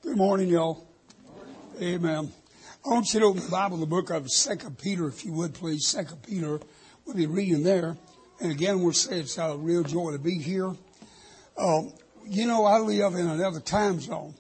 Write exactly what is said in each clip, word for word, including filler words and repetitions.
Good morning, y'all. Amen. I want you to open the Bible, the book of Second Peter, if you would, please. Second Peter, we'll be reading there. And again, we'll say it's a real joy to be here. Um, you know, I live in another time zone.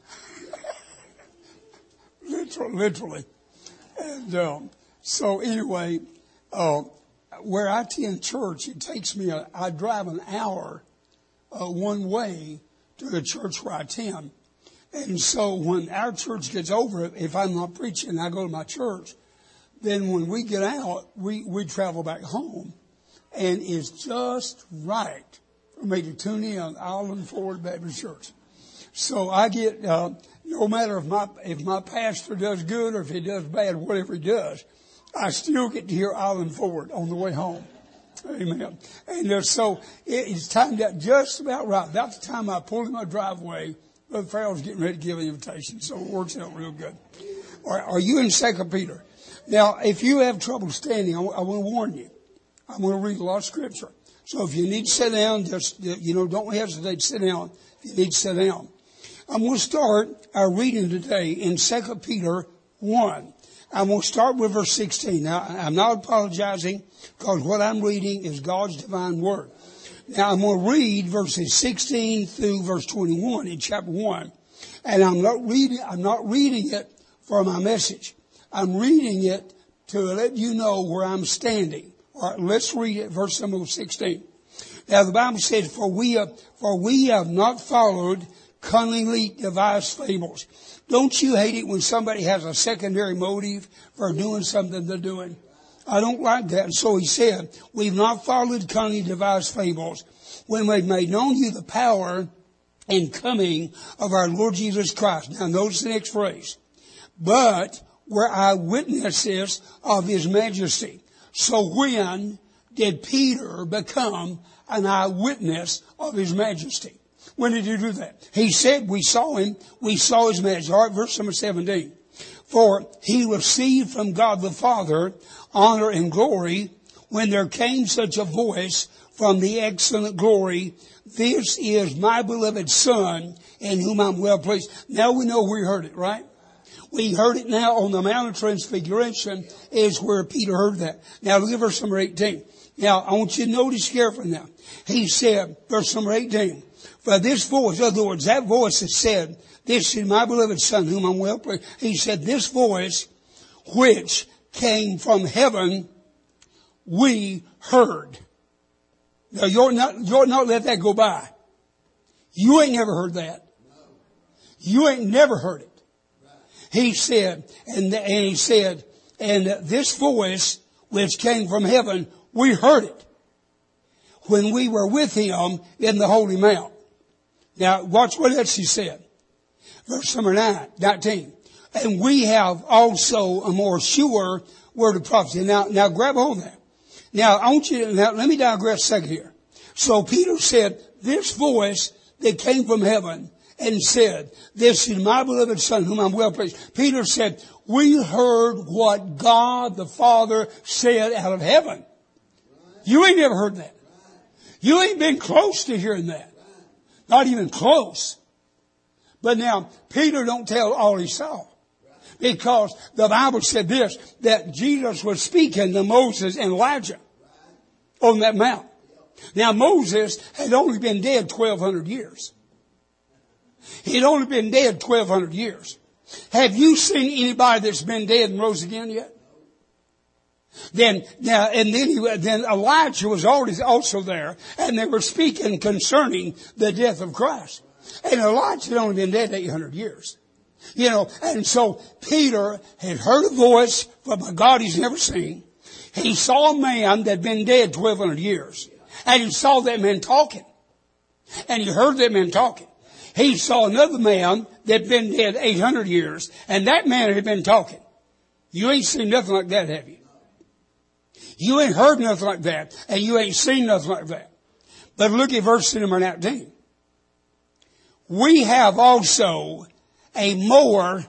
literally, literally. And um, so anyway, uh, where I attend church, it takes me, a, I drive an hour uh, one way to the church where I attend. And so when our church gets over, if I'm not preaching, I go to my church, then when we get out, we, we travel back home. And it's just right for me to tune in Island Forward Baptist Church. So I get, uh, no matter if my, if my pastor does good or if he does bad, whatever he does, I still get to hear Island Forward on the way home. Amen. And uh, so it, it's timed out just about right. About the time I pulled in my driveway, Brother Farrell's getting ready to give an invitation, so it works out real good. All right, are you in Second Peter? Now, if you have trouble standing, I, I want to warn you. I'm going to read a lot of scripture. So if you need to sit down, just, you know, don't hesitate to sit down if you need to sit down. I'm going to start our reading today in Second Peter one. I'm going to start with verse sixteen. Now, I'm not apologizing because what I'm reading is God's divine word. Now, I'm going to read verses sixteen through verse twenty-one in chapter one. And I'm not reading, I'm not reading it for my message. I'm reading it to let you know where I'm standing. All right, let's read it, verse number sixteen. Now, the Bible says, for we have, for we have not followed cunningly devised fables. Don't you hate it when somebody has a secondary motive for doing something they're doing? I don't like that. And so he said, we've not followed cunningly devised fables when we've made known to you the power and coming of our Lord Jesus Christ. Now notice the next phrase. But we're eyewitnesses of his majesty. So when did Peter become an eyewitness of his majesty? When did he do that? He said, we saw him, we saw his majesty. All right, verse number seventeen. For he received from God the Father honor and glory when there came such a voice from the excellent glory, this is my beloved Son in whom I'm well pleased. Now we know we heard it, right? We heard it now on the Mount of Transfiguration is where Peter heard that. Now look at verse number eighteen. Now I want you to notice carefully now. He said, verse number eighteen, for this voice, in other words, that voice that said, this is my beloved Son whom I'm well pleased. He said, this voice which came from heaven, we heard. Now you're not, you're not let that go by. You ain't never heard that. You ain't never heard it. He said, and, and he said, and this voice which came from heaven, we heard it when we were with him in the Holy Mount. Now watch what else he said. Verse number nine, nineteen. And we have also a more sure word of prophecy. Now, now grab hold of that. Now, I want you to, now let me digress a second here. So Peter said, this voice that came from heaven and said, this is my beloved Son whom I'm well pleased. Peter said, we heard what God the Father said out of heaven. You ain't never heard that. You ain't been close to hearing that. Not even close. But now, Peter don't tell all he saw. Because the Bible said this, that Jesus was speaking to Moses and Elijah on that mount. Now Moses had only been dead twelve hundred years. He'd only been dead twelve hundred years. Have you seen anybody that's been dead and rose again yet? Then, now, and then he, then Elijah was already also there, and they were speaking concerning the death of Christ. And Elijah had only been dead eight hundred years. You know, and so Peter had heard a voice from a God he's never seen. He saw a man that had been dead twelve hundred years. And he saw that man talking. And he heard that man talking. He saw another man that had been dead eight hundred years. And that man had been talking. You ain't seen nothing like that, have you? You ain't heard nothing like that. And you ain't seen nothing like that. But look at verse number nineteen. We have also a more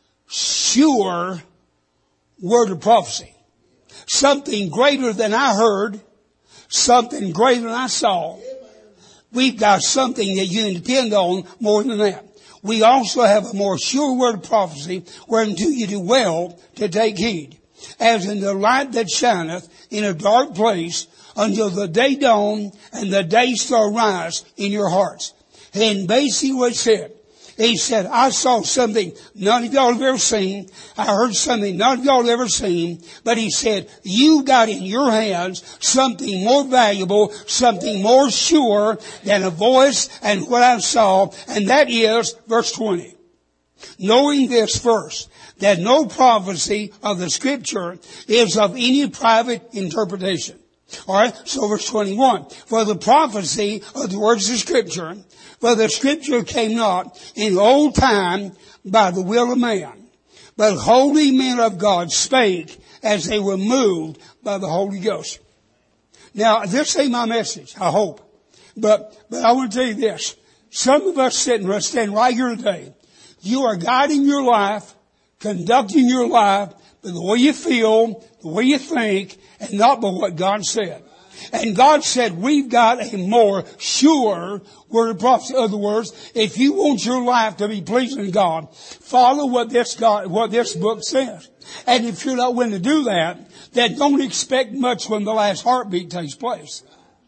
sure word of prophecy. Something greater than I heard. Something greater than I saw. we've got something that you can depend on more than that. We also have a more sure word of prophecy, whereunto you do well to take heed, as in the light that shineth in a dark place, until the day dawn and the day star rise in your hearts. And basically what he said, he said, I saw something none of y'all have ever seen. I heard something none of y'all have ever seen. But he said, you got in your hands something more valuable, something more sure than a voice and what I saw. And that is verse twenty. Knowing this first, that no prophecy of the scripture is of any private interpretation. Alright, so verse twenty-one. For the prophecy of the words of scripture, for the scripture came not in old time by the will of man, but holy men of God spake as they were moved by the Holy Ghost. Now, this ain't my message, I hope. But, but I want to tell you this. Some of us sitting, standing right here today, you are guiding your life, conducting your life by the way you feel, the way you think, and not by what God said. And God said, we've got a more sure word of prophecy. In other words, if you want your life to be pleasing to God, follow what this God, what this book says. And if you're not willing to do that, then don't expect much when the last heartbeat takes place.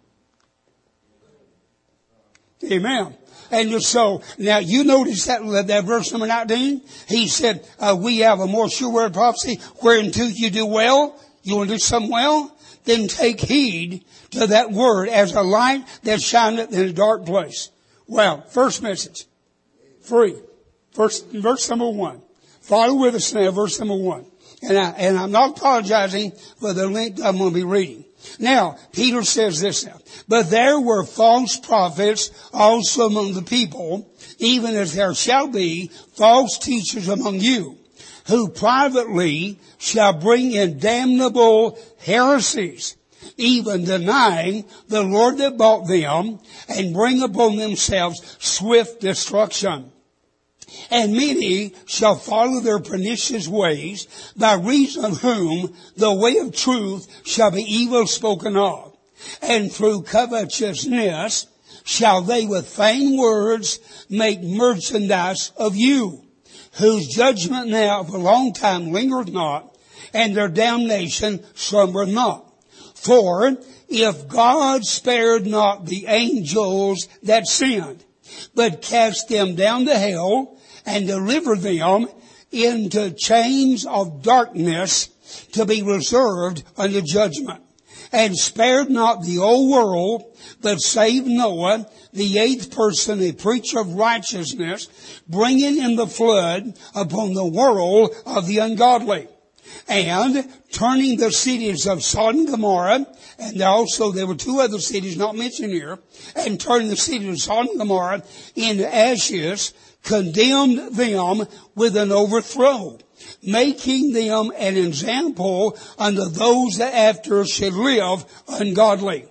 Amen. And so, now you notice that, that verse number nineteen? He said, uh, we have a more sure word of prophecy, whereunto you do well. You want to do something well? Then take heed to that word as a light that shineth in a dark place. Well, first message. Free. First, verse number one. Follow with us now, verse number one. And I, and I'm not apologizing for the length I'm going to be reading. Now, Peter says this now. But there were false prophets also among the people, even as there shall be false teachers among you, who privately shall bring in damnable heresies, even denying the Lord that bought them, and bring upon themselves swift destruction. And many shall follow their pernicious ways, by reason of whom the way of truth shall be evil spoken of. And through covetousness shall they with vain words make merchandise of you, whose judgment now for a long time lingereth not, and their damnation slumbereth not. For if God spared not the angels that sinned, but cast them down to hell, and delivered them into chains of darkness to be reserved unto judgment, and spared not the whole world, but saved Noah, the eighth person, a preacher of righteousness, bringing in the flood upon the world of the ungodly, and turning the cities of Sodom and Gomorrah, and also there were two other cities not mentioned here, and turning the cities of Sodom and Gomorrah into ashes, condemned them with an overthrow, making them an example unto those that after should live ungodly.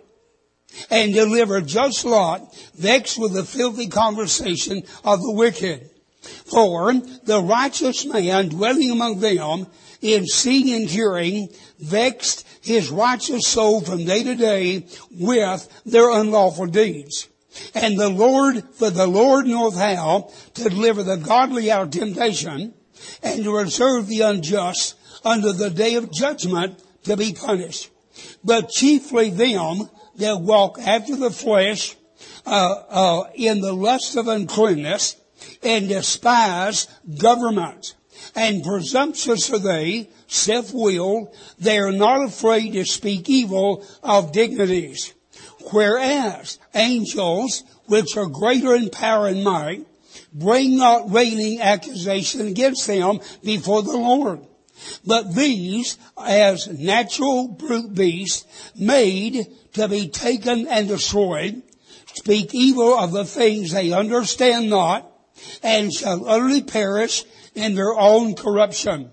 And delivered just Lot, vexed with the filthy conversation of the wicked. For the righteous man dwelling among them, in seeing and hearing, vexed his righteous soul from day to day with their unlawful deeds. And the Lord, for the Lord knoweth how to deliver the godly out of temptation, and to reserve the unjust unto the day of judgment to be punished. But chiefly them that walk after the flesh, uh, uh, in the lust of uncleanness, and despise government. And presumptuous are they, self-willed, they are not afraid to speak evil of dignities. Whereas angels, which are greater in power and might, bring not railing accusation against them before the Lord. But these, as natural brute beasts, made to be taken and destroyed, speak evil of the things they understand not, and shall utterly perish in their own corruption,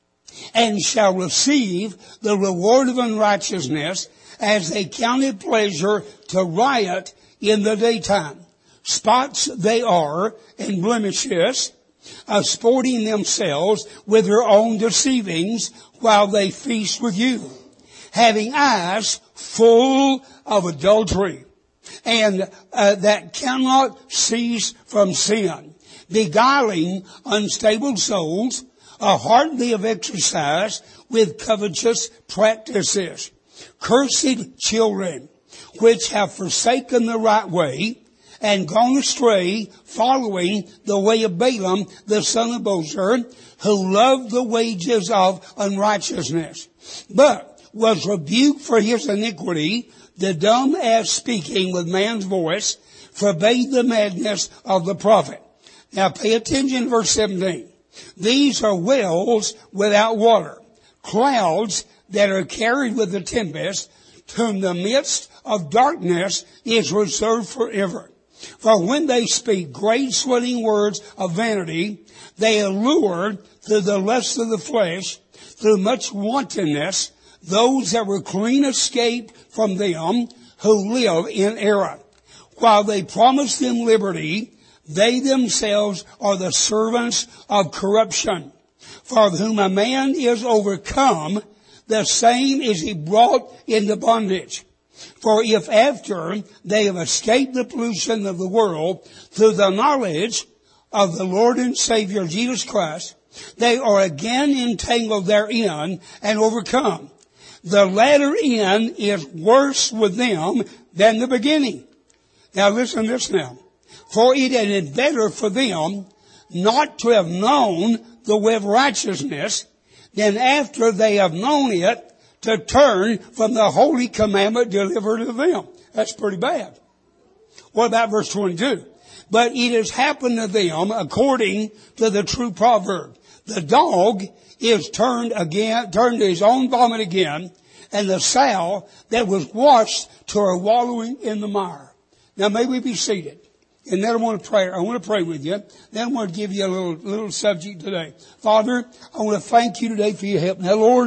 and shall receive the reward of unrighteousness, as they count it pleasure to riot in the daytime. Spots they are and blemishes, uh, sporting themselves with their own deceivings while they feast with you, having eyes full of adultery, and uh, that cannot cease from sin, beguiling unstable souls, a hardly of exercise with covetous practices. Cursed children, which have forsaken the right way and gone astray, following the way of Balaam, the son of Bosor, who loved the wages of unrighteousness, but was rebuked for his iniquity. The dumb ass, speaking with man's voice, forbade the madness of the prophet. Now pay attention to verse seventeen. These are wells without water, clouds that are carried with the tempest, to whom the midst of darkness is reserved forever. For when they speak great swelling words of vanity, they allure through the lust of the flesh, through much wantonness, those that were clean escaped from them who live in error. While they promise them liberty, they themselves are the servants of corruption. For of whom a man is overcome, the same is he brought into bondage. For if after they have escaped the pollution of the world through the knowledge of the Lord and Savior Jesus Christ, they are again entangled therein and overcome, the latter end is worse with them than the beginning. Now listen to this now. For it had been better for them not to have known the way of righteousness than after they have known it to turn from the holy commandment delivered to them. That's pretty bad. What about verse twenty-two? But it has happened to them according to the true proverb. The dog is turned again, turned to his own vomit again, and the sow that was washed to her wallowing in the mire. Now may we be seated. And then I want to pray. I want to pray with you. Then I want to give you a little, little subject today. Father, I want to thank you today for your help. Now Lord,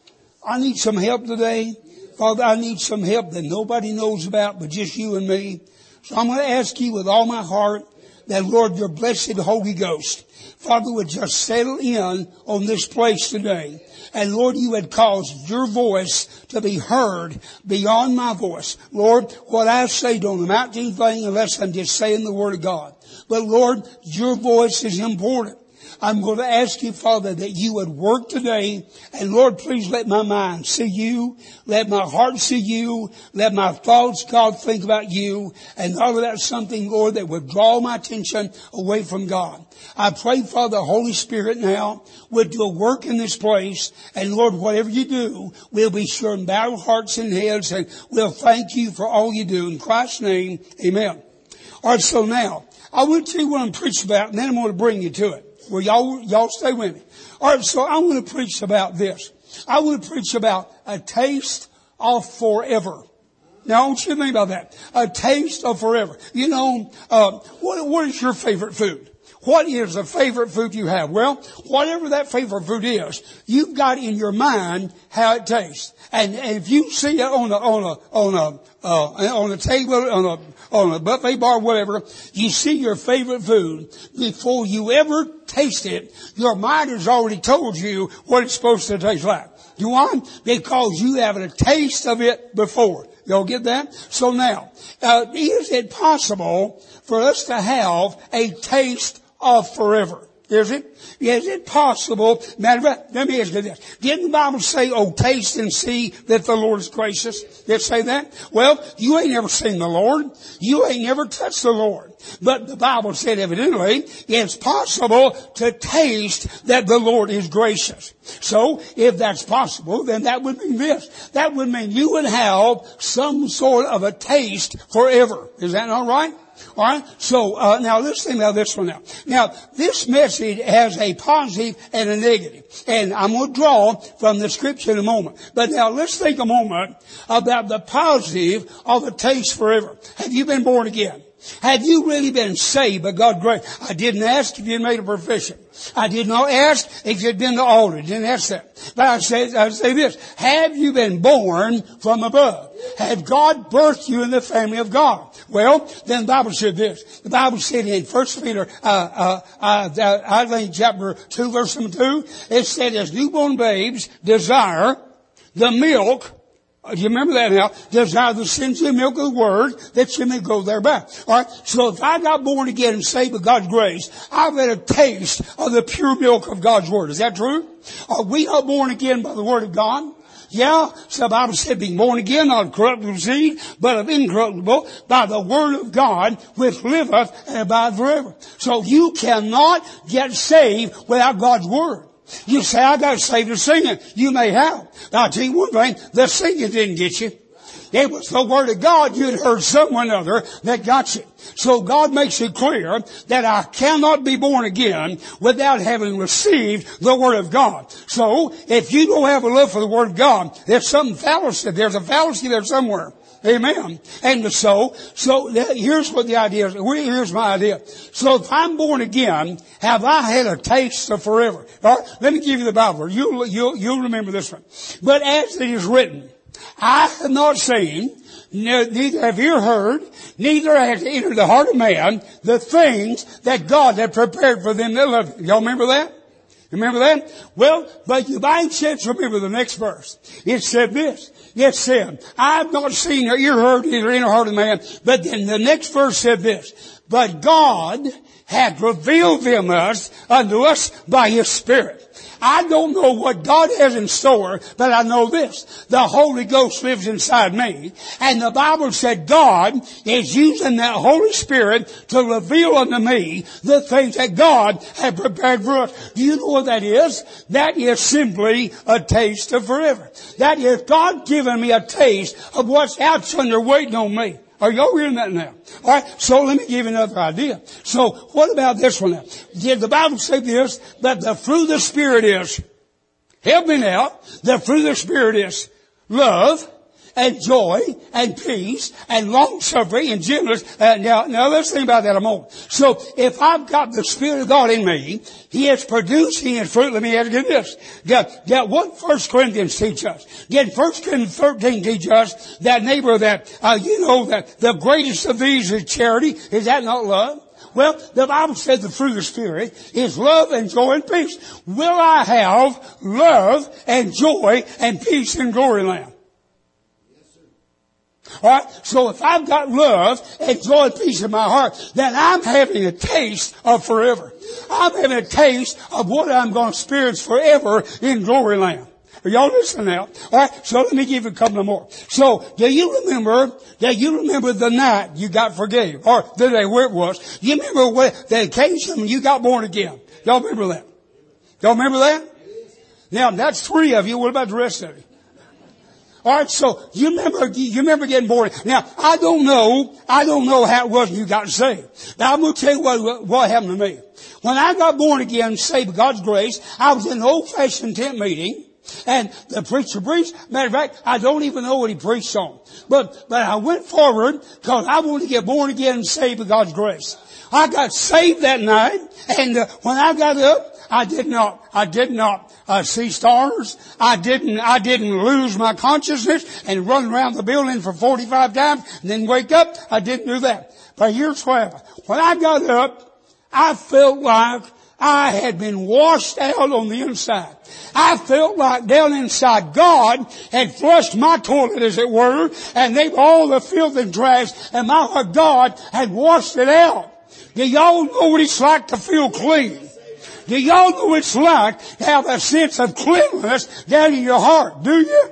I need some help today. Father, I need some help that nobody knows about but just you and me. So I'm going to ask you with all my heart that, Lord, your blessed Holy Ghost, Father, would just settle in on this place today. And Lord, you had caused your voice to be heard beyond my voice. Lord, what I say don't amount to anything unless I'm just saying the word of God. But Lord, your voice is important. I'm going to ask you, Father, that you would work today. And Lord, please let my mind see you. Let my heart see you. Let my thoughts, God, think about you. And all of that something, Lord, that would draw my attention away from God. I pray, Father, Holy Spirit now would do a work in this place. And Lord, whatever you do, we'll be sure and bow our hearts and heads. And we'll thank you for all you do. In Christ's name, amen. All right, so now, I will tell you what I'm preaching about, and then I'm going to bring you to it. Well, y'all, y'all stay with me. All right, so I'm going to preach about this. I want to preach about a taste of forever. Now, I want you to think about that. A taste of forever. You know, uh, what, what is your favorite food? What is the favorite food you have? Well, whatever that favorite food is, you've got in your mind how it tastes. And, and if you see it on a, on a, on a, uh, on a table, on a, on a buffet bar, whatever, you see your favorite food. Before you ever taste it, your mind has already told you what it's supposed to taste like. You want? Because you have a taste of it before. Y'all get that? So now, uh, is it possible for us to have a taste of forever? Is it? Is it possible? Matter of fact, let me ask you this. Didn't the Bible say, oh, taste and see that the Lord is gracious? Did it say that? Well, you ain't never seen the Lord. You ain't never touched the Lord. But the Bible said evidently it's possible to taste that the Lord is gracious. So if that's possible, then that would mean this. That would mean you would have some sort of a taste forever. Is that not right? All right. So uh, now let's think about this one now. Now this message has a positive and a negative, and I'm going to draw from the scripture in a moment. But now let's think a moment about the positive of a taste forever. Have you been born again? Have you really been saved by God's grace? I didn't ask if you made a profession. I did not ask if you'd been to altar. I didn't ask that. But I say, I say this. Have you been born from above? Had God birthed you in the family of God? Well, then the Bible said this. The Bible said in First Peter, uh, uh, uh, uh, I think chapter two, verse number two, it said, as newborn babes desire the milk Do you remember that now? Desire the sincere milk of the word that you may grow thereby. Alright? So if I got born again and saved by God's grace, I've had a taste of the pure milk of God's word. Is that true? Are we not born again by the word of God? Yeah, so the Bible said being born again, not of corruptible seed, but of incorruptible, by the word of God, which liveth and abideth forever. So you cannot get saved without God's word. You say, I got saved to singing. You may have. But I'll tell you one thing, the singing didn't get you. It was the word of God you'd heard someone other that got you. So God makes it clear that I cannot be born again without having received the word of God. So if you don't have a love for the word of God, there's some fallacy. There's a fallacy there somewhere. Amen. And so, so here's what the idea is. Here's my idea. So if I'm born again, have I had a taste of forever? All right, let me give you the Bible. You'll, you'll, you'll remember this one. But as it is written, I have not seen, neither have you heard, neither has entered the heart of man the things that God had prepared for them that love him. Y'all remember that? Remember that? Well, but you by chance remember the next verse. It said this. It said, I have not seen or ear heard neither in the heart of man. But then the next verse said this. But God hath revealed them us unto us by His Spirit. I don't know what God has in store, but I know this. The Holy Ghost lives inside me. And the Bible said God is using that Holy Spirit to reveal unto me the things that God had prepared for us. Do you know what that is? That is simply a taste of forever. That is God giving me a taste of what's out yonder waiting on me. Are y'all hearing that now? All right, so let me give you another idea. So what about this one now? Did the Bible say this? That the fruit of the Spirit is, help me now, the fruit of the Spirit is love and joy and peace and long-suffering and gentleness. Uh, now, now let's think about that a moment. So if I've got the Spirit of God in me, He is producing His fruit. Let me ask you this. That, that what First Corinthians teach us? Did First Corinthians thirteen teach us that neighbor that, uh, you know, that the greatest of these is charity? Is that not love? Well, the Bible said the fruit of the Spirit is love and joy and peace. Will I have love and joy and peace in glory land? Alright, so if I've got love and joy and peace in my heart, then I'm having a taste of forever. I'm having a taste of what I'm going to experience forever in glory land. Are y'all listening now? Alright, so let me give you a couple more. So, do you remember, do you remember the night you got forgave? Or the day where it was? Do you remember when the occasion when you got born again? Y'all remember that? Y'all remember that? Now, that's three of you. What about the rest of you? All right, so you remember, you remember getting born. Now, I don't know, I don't know how it was when you got saved. Now, I'm going to tell you what, what happened to me. When I got born again, saved by God's grace, I was in an old-fashioned tent meeting, and the preacher preached. Matter of fact, I don't even know what he preached on. But, but I went forward because I wanted to get born again and saved by God's grace. I got saved that night, and uh, when I got up, I did not, I did not uh, see stars. I didn't, I didn't lose my consciousness and run around the building for forty-five times and then wake up. I didn't do that. But here's what happened. When I got up, I felt like I had been washed out on the inside. I felt like down inside God had flushed my toilet, as it were, and they all the filth and trash, and my heart, God had washed it out. Do y'all know what it's like to feel clean? Do y'all know what it's like to have a sense of cleanliness down in your heart? Do you?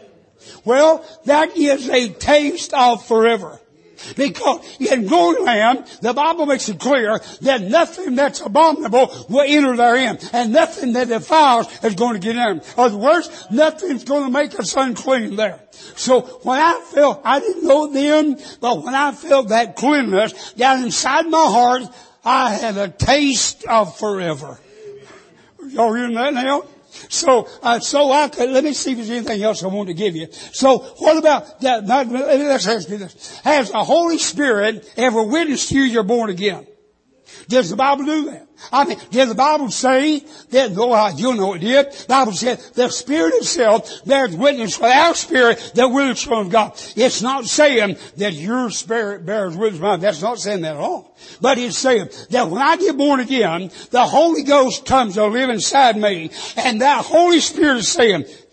Well, that is a taste of forever. Because in glory land, the Bible makes it clear that nothing that's abominable will enter therein. And nothing that defiles is going to get in. In other words, nothing's going to make us unclean there. So when I felt, I didn't know then, but when I felt that cleanness down inside my heart, I had a taste of forever. Y'all hearing that now? So, uh, so I could, let me see if there's anything else I want to give you. So, what about that? Let's ask you this. Has the Holy Spirit ever witnessed to you you're born again? Does the Bible do that? I mean, did the Bible say that, oh, you know it did. The Bible said the Spirit itself bears witness with our spirit that we're the children of God. It's not saying that your spirit bears witness with mine. That's not saying that at all. But it's saying that when I get born again, the Holy Ghost comes to live inside me, and that Holy Spirit is saying,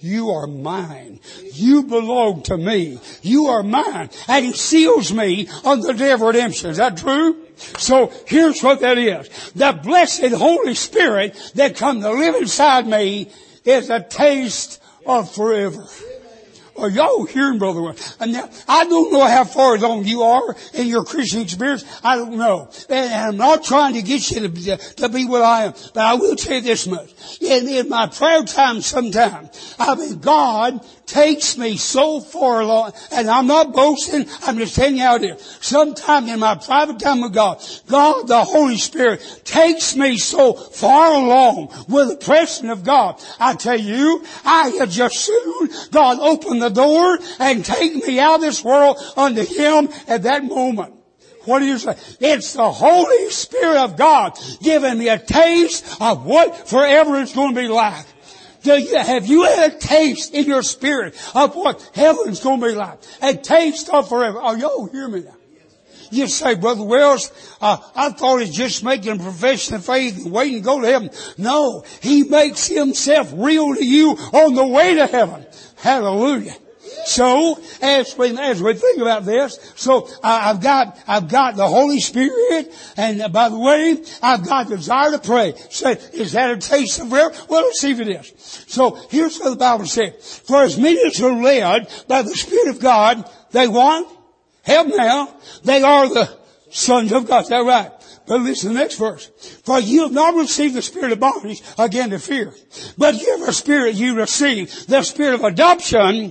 you are mine. You belong to me. You are mine. And He seals me on the day of redemption. Is that true? So here's what that is. The blessed Holy Spirit that come to live inside me is a taste of forever. Are y'all hearing, Brother Will? And now, I don't know how far along you are in your Christian experience. I don't know. And I'm not trying to get you to, to be what I am. But I will tell you this much. In, in my prayer time sometimes, I mean, God takes me so far along, and I'm not boasting, I'm just telling you how it is. Sometime in my private time with God, God, the Holy Spirit, takes me so far along with the presence of God. I tell you, I had just soon God opened the door and take me out of this world unto Him at that moment. What do you say? It's the Holy Spirit of God giving me a taste of what forever is going to be like. Do you, have you had a taste in your spirit of what heaven's going to be like? A taste of forever. Oh, y'all hear me now? You say, Brother Wells, uh, I thought it's just making a profession of faith and waiting to go to heaven. No, He makes Himself real to you on the way to heaven. Hallelujah. So, as we, as we think about this, so I, I've got, I've got the Holy Spirit, and uh, by the way, I've got the desire to pray. Say, is that a taste of forever? Well, let's see if it is. So, here's what the Bible says. For as many as are led by the Spirit of God, they want, help now, they are the sons of God. Is that right? But listen to the next verse. For you have not received the spirit of bondage, again to fear. But you have a spirit you receive, the spirit of adoption,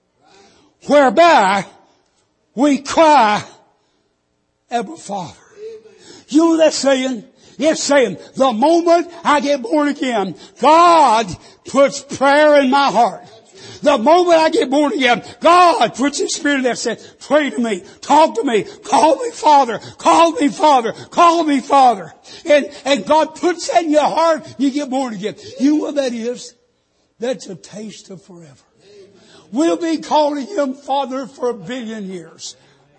whereby we cry, Abba, Father. You know what that's saying? It's saying, the moment I get born again, God puts prayer in my heart. The moment I get born again, God puts His Spirit that says, pray to me, talk to me, call me Father, call me Father, call me Father. And, and God puts that in your heart, you get born again. You know what that is? That's a taste of forever. We'll be calling Him Father for a billion years.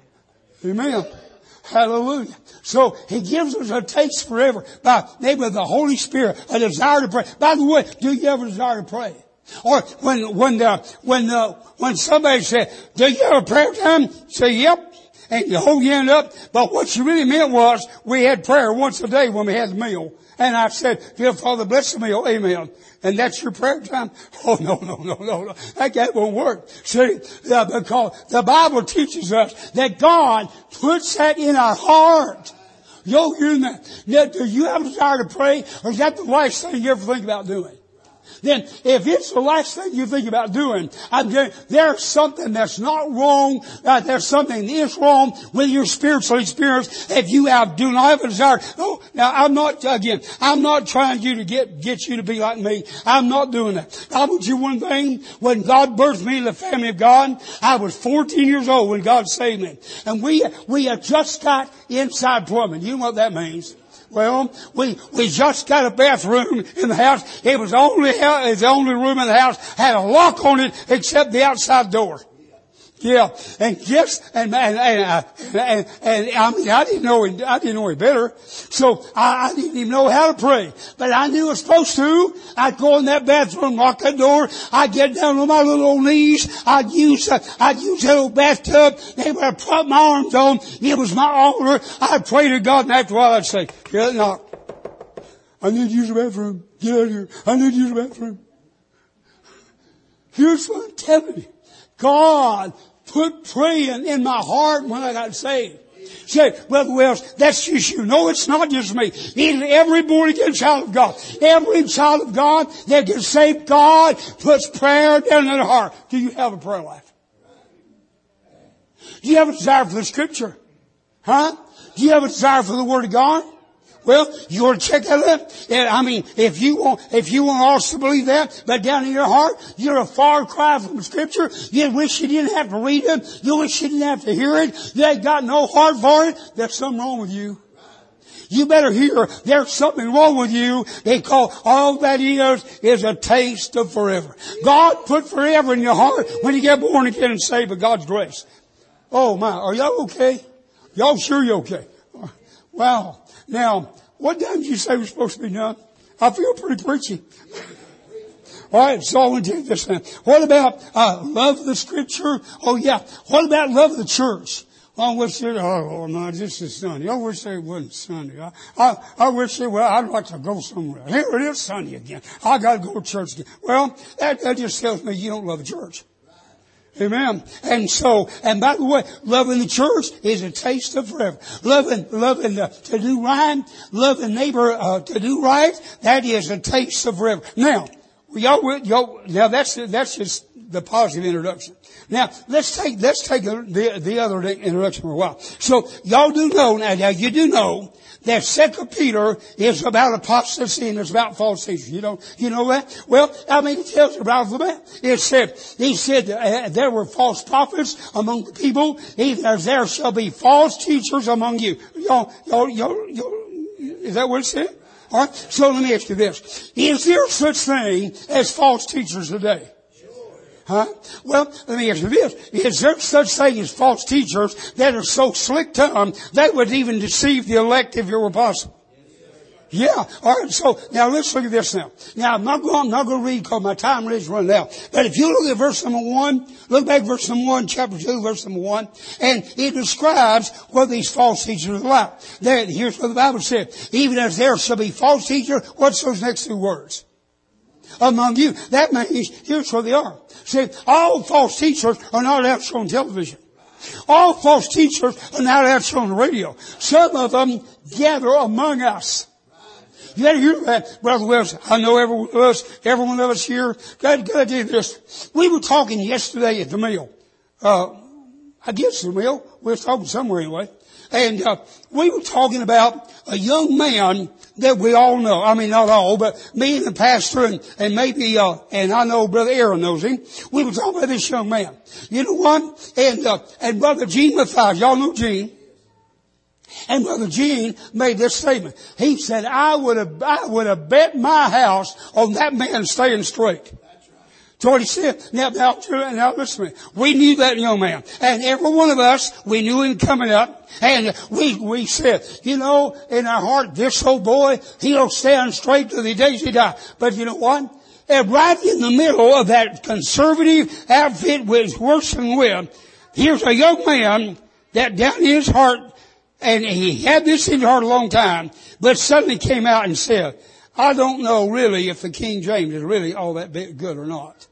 Amen. Hallelujah. So He gives us a taste forever by name of the Holy Spirit, a desire to pray. By the way, do you have a desire to pray? Or when, when, the, when, the, when somebody said, do you have a prayer time? Say, yep. And you hold your hand up. But what you really meant was, we had prayer once a day when we had the meal. And I said, dear Father, bless the meal. Amen. And that's your prayer time? Oh, no, no, no, no, no. That, that won't work. See, uh, because the Bible teaches us that God puts that in our heart. You'll hear that. Now, do you have a desire to pray? Or is that the last thing you ever think about doing? Then, if it's the last thing you think about doing, I'm doing, there's something that's not wrong. Uh, there's something that is wrong with your spiritual experience. If you have, do not have a desire. Oh, now I'm not, again, I'm not trying you to get, get you to be like me. I'm not doing that. I want you one thing. When God birthed me in the family of God, I was fourteen years old when God saved me. And we, we had just got inside plumbing. You know what that means? Well, we, we just got a bathroom in the house. It was the only, it was the only room in the house, had a lock on it except the outside door. Yeah, and just, and, and, and, uh, and, and, I mean, I didn't know, I didn't know any better. So I, I didn't even know how to pray. But I knew I was supposed to. I'd go in that bathroom, lock that door. I'd get down on my little old knees. I'd use, uh, I'd use that old bathtub. And I'd put my arms on. It was my altar. I'd pray to God, and after a while I'd say, get it knock. I need to use the bathroom. Get out of here. I need to use the bathroom. Here's what I'm telling you. God put praying in my heart when I got saved. Say, Brother Wells, that's just you. No, it's not just me. It's every born again child of God. Every child of God that gets saved, God puts prayer down in their heart. Do you have a prayer life? Do you have a desire for the Scripture? Huh? Do you have a desire for the Word of God? Well, you ought to check that out. And, I mean, if you want, if you want also to believe that, but down in your heart, you're a far cry from the Scripture. You wish you didn't have to read it. You wish you didn't have to hear it. You ain't got no heart for it. There's something wrong with you. You better hear there's something wrong with you, because all that is is a taste of forever. God put forever in your heart when you get born again and saved by God's grace. Oh my, are y'all okay? Y'all sure you're okay? Wow. Now, what time did you say we're supposed to be done? I feel pretty preachy. All right, so I want to do this now. What about uh, love of the Scripture? Oh, yeah. What about love of the church? I wish it, oh, no, this is Sunday. I wish it wasn't Sunday. I, I, I wish it, well, I'd like to go somewhere. Here it is Sunday again. I got to go to church again. Well, that, that just tells me you don't love the church. Amen. And so, and by the way, loving the church is a taste of forever. Loving, loving uh, to do right, loving neighbor uh, to do right, that is a taste of forever. Now, y'all, y'all, now that's that's just the positive introduction. Now, let's take let's take the the other introduction for a while. So, y'all do know now, now you do know that Second Peter is about apostasy and it's about false teachers. You know, you know that? Well, I mean, it tells you right off the bat. It said, he said, uh, there were false prophets among the people, even as there shall be false teachers among you. Y'all, y'all, y'all, y'all, is that what it said? Alright, so let me ask you this. Is there such thing as false teachers today? Huh? Well, let me ask you this. Is there such thing as false teachers that are so slick-tongued they would even deceive the elect if you're apostle? Yeah. All right. So now let's look at this now. Now I'm not going, I'm not going to read because my time is running out. But if you look at verse number one, look back at verse number one, chapter two, verse number one, and it describes what these false teachers are like. There, here's what the Bible said. Even as there shall be false teachers, what's those next two words? Among you. That means, here's what they are. See, all false teachers are not out shown on television. All false teachers are not out shown on the radio. Some of them gather among us. You got to hear that, Brother Wells. I know every one of us, every one of us here. Got to do this. We were talking yesterday at the meal. Uh, I guess the meal. We were talking somewhere anyway. And uh, we were talking about a young man that we all know. I mean, not all, but me and the pastor and, and maybe, uh, and I know Brother Aaron knows him. We were talking about this young man. You know what? And, uh, and Brother Gene Mathias, y'all know Gene. And Brother Gene made this statement. He said, I would have, I would have bet my house on that man staying straight. That's what he said. Now, now, now listen to me. We knew that young man. And every one of us, we knew him coming up. And we, we said, you know, in our heart, this old boy, he'll stand straight to the days he dies. But you know what? And right in the middle of that conservative outfit was worse than with, here's a young man that down in his heart, and he had this in his heart a long time, but suddenly came out and said, I don't know really if the King James is really all that good or not.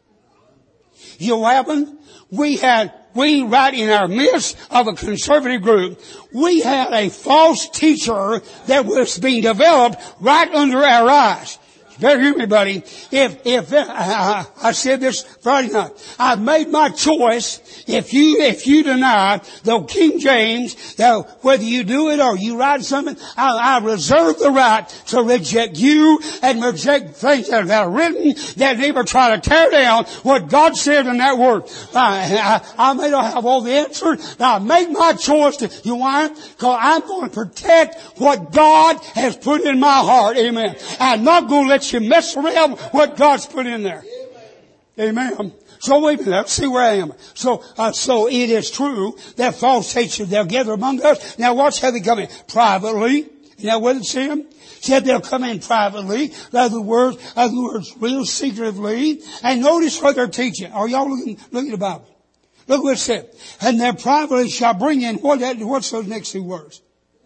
You know what happened? We had, we right in our midst of a conservative group, we had a false teacher that was being developed right under our eyes. You better hear me, buddy. If, if, uh, I said this Friday night. I've made my choice. If you, if you deny the King James, though, whether you do it or you write something, I, I reserve the right to reject you and reject things that are written that never try to tear down what God said in that word. I, I, I may not have all the answers, but I make my choice to, you know why? Because I'm going to protect what God has put in my heart. Amen. I'm not going to let you mess around with what God's put in there. Amen. Amen. So wait a minute, let's see where I am. So, uh, so it is true that false teachers, they'll gather among us. Now watch how they come in. Privately. You know what it said? Said they'll come in privately. In other words, in other words, real secretively. And notice what they're teaching. Are y'all looking, looking at the Bible? Look what it said. And their privately shall bring in, what, what's those next two words?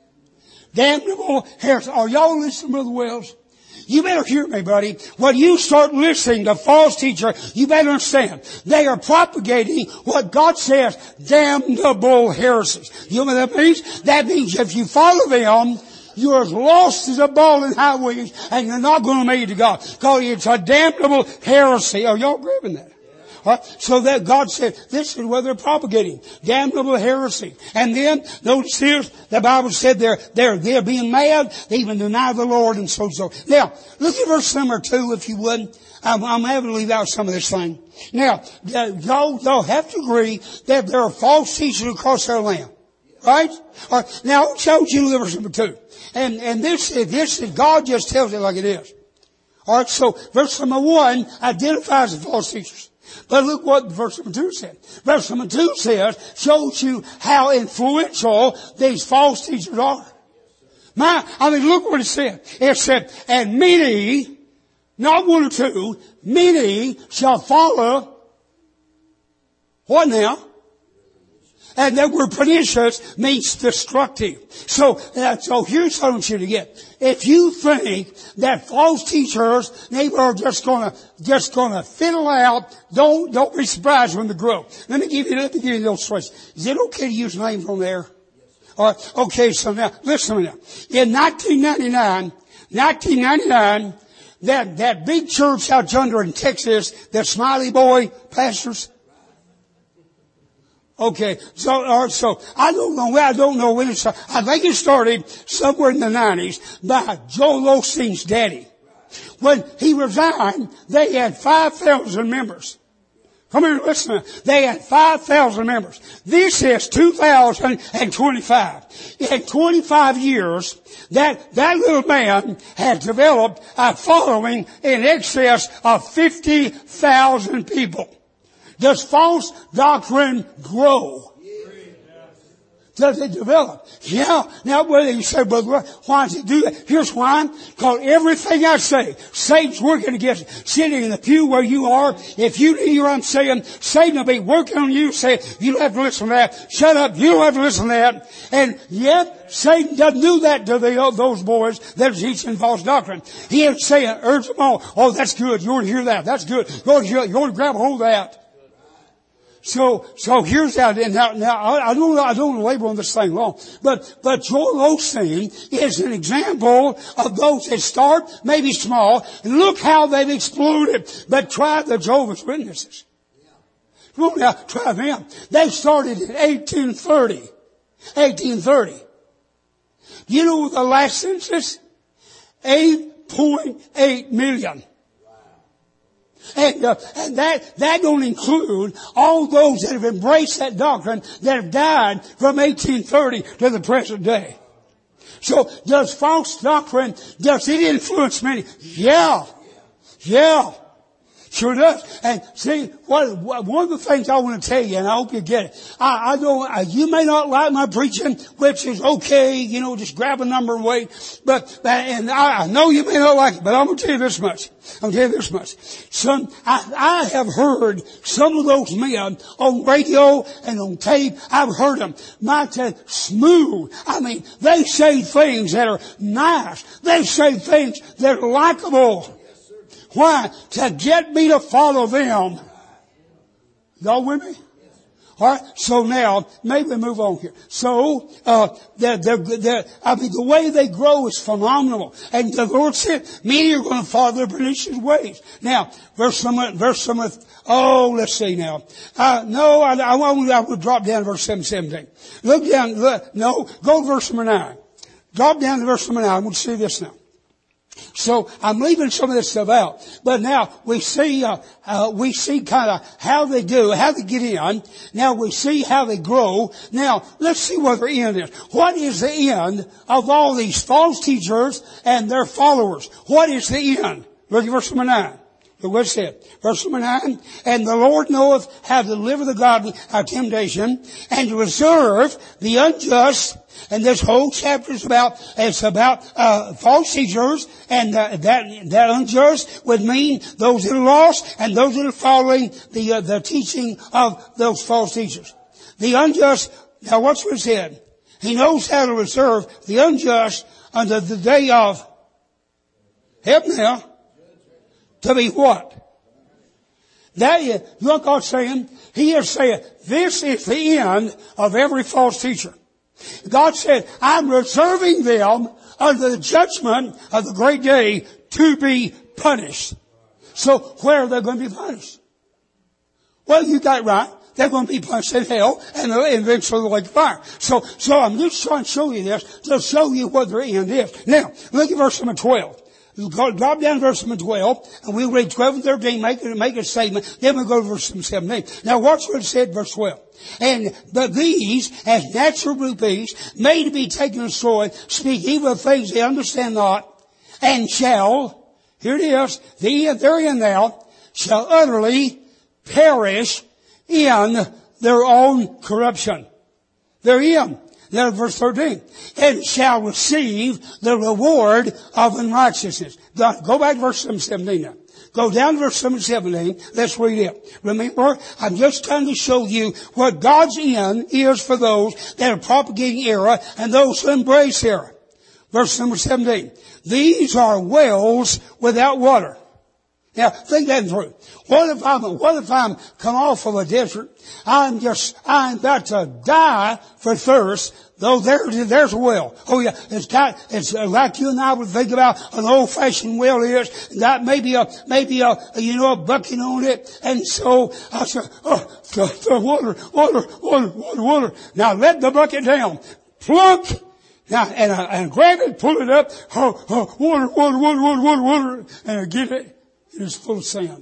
Damnable heresy. Are y'all listening, Brother Wells? You better hear me, buddy. When you start listening to false teacher, you better understand. They are propagating what God says, damnable heresies. You know what that means? That means if you follow them, you're as lost as a ball in high weeds, and you're not going to make it to God. Because it's a damnable heresy. Are y'all grabbing that? Right? So that God said, this is what they're propagating. Damnable heresy. And then, notice here, the Bible said they're, they're, they're being mad. They even deny the Lord and so so. Now, look at verse number two, if you would. I'm, I'm having to leave out some of this thing. Now, y'all, y'all have to agree that there are false teachers across our land. Right? All right. Now, I showed you verse number two. And, and this, this, God just tells it like it is. All right. So, verse number one identifies the false teachers. But look what verse number two said. Verse number two says, shows you how influential these false teachers are. My, I mean, look what it said. It said, and many not one or two, many shall follow. What now? And that word pernicious means destructive. So, uh, so here's what I want you to get. If you think that false teachers, they are just gonna, just gonna fiddle out, don't, don't be surprised when they grow. Let me give you, let me give you an illustration. Is it okay to use names on there? All right. Okay. So now, listen to me now. In nineteen ninety-nine, nineteen ninety-nine, that, that big church out yonder in Texas, that Smiley Boy pastors. Okay, so, or, so, I don't know, I don't know when it started. I think it started somewhere in the nineties by Joel Osteen's daddy. When he resigned, they had five thousand members. Come here and listen. They had five thousand members. This is two thousand twenty-five. In twenty-five years, that, that little man had developed a following in excess of fifty thousand people. Does false doctrine grow? Does it develop? Yeah. Now, whether you say, brother, why does it do that? Here's why. Because everything I say, Satan's working against it. Sitting in the pew where you are, if you hear what I'm saying, Satan will be working on you, say, you don't have to listen to that. Shut up, you don't have to listen to that. And yet, Satan doesn't do that to the, those boys that are teaching false doctrine. He is saying, urge them all, oh, that's good, you want to hear that, that's good. You want to, hear, you want to grab a hold of that. So, so here's that. And now, now I, I don't, I don't want to labor on this thing long, but, but Joel Osteen is an example of those that start maybe small, and look how they've exploded. But try the Jehovah's Witnesses. Come on now, try them. They started in eighteen thirty. eighteen thirty. You know the last census? eight point eight million. And, uh, and that, that don't include all those that have embraced that doctrine that have died from eighteen thirty to the present day. So does false doctrine, does it influence many? Yeah. Yeah. Sure does. And see, what, what, one of the things I want to tell you, and I hope you get it. I, I don't, I, you may not like my preaching, which is okay, you know, just grab a number and wait. But, and I, I know you may not like it, but I'm going to tell you this much. I'm going to tell you this much. Some, I, I have heard some of those men on radio and on tape. I've heard them. My t- smooth. I mean, they say things that are nice. They say things that are likable. Why? To get me to follow them. Y'all with me? Alright, so now, maybe we move on here. So, uh, they're, they're, they're, I mean, the way they grow is phenomenal. And the Lord said, many are going to follow their pernicious ways. Now, verse number, verse number, oh, let's see now. Uh, no, I, I, I, I will drop down to verse seven, seventeen. Look down, look, no, go to verse number nine. Drop down to verse number nine. I want to see this now. So I'm leaving some of this stuff out, but now we see uh, uh we see kind of how they do, how they get in. Now we see how they grow. Now let's see what their end is. What is the end of all these false teachers and their followers? What is the end? Look at verse number nine. Look what it said. Verse number nine. And the Lord knoweth how to deliver the godly out of temptation, and to reserve the unjust. And this whole chapter is about, it's about, uh, false teachers, and uh, that, that unjust would mean those that are lost and those that are following the, uh, the teaching of those false teachers. The unjust, now what's what it said? He knows how to reserve the unjust unto the day of, help now, to be what? That is, look God's saying, He is saying, this is the end of every false teacher. God said, I'm reserving them under the judgment of the great day to be punished. So where are they going to be punished? Well, you got it right. They're going to be punished in hell and eventually the lake of fire. So, so I'm just trying to show you this to show you what their end is. Now, look at verse number twelve. Go, drop down to verse number twelve, and we'll read twelve and thirteen, make, make a statement, then we'll go to verse number seventeen. Now watch what it said, verse twelve. And, but these, as natural rupees, made to be taken and destroyed, speak evil of things they understand not, and shall, here it is, the, they're in now, shall utterly perish in their own corruption. They're in. Now verse thirteen. And shall receive the reward of unrighteousness. Go back to verse seventeen now. Go down to verse seventeen. Let's read it. Remember, I'm just trying to show you what God's end is for those that are propagating error and those who embrace error. Verse number seventeen. These are wells without water. Now, think that through. What if I'm, what if I'm come off of a desert? I'm just, I'm about to die for thirst. Though there, there's a well. Oh yeah, it's got, it's like you and I would think about an old-fashioned well is. That maybe a, maybe a, you know, a bucket on it. And so I said, oh, the, the water, water, water, water, water. Now let the bucket down. Plunk. Now, and I, and grab it, pull it up. Oh, oh, water, water, water, water, water, water. And I get it. It's full of sand.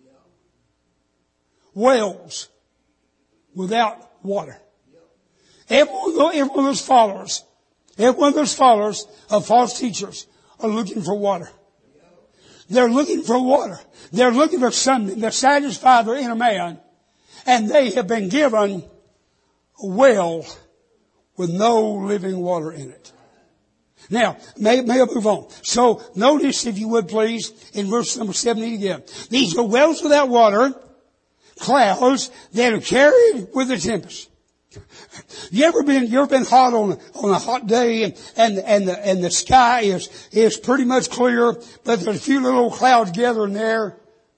Wells without water. Every one of those followers, every one of those followers of false teachers are looking for water. They're looking for water. They're looking for something to satisfy their inner man. And they have been given a well with no living water in it. Now, may, may I move on? So, notice, if you would please, in verse number seventeen again. These are wells without water, clouds that are carried with the tempest. You ever been, you ever been hot on, on a hot day and, and, and the, and the sky is, is pretty much clear, but there's a few little clouds gathering there.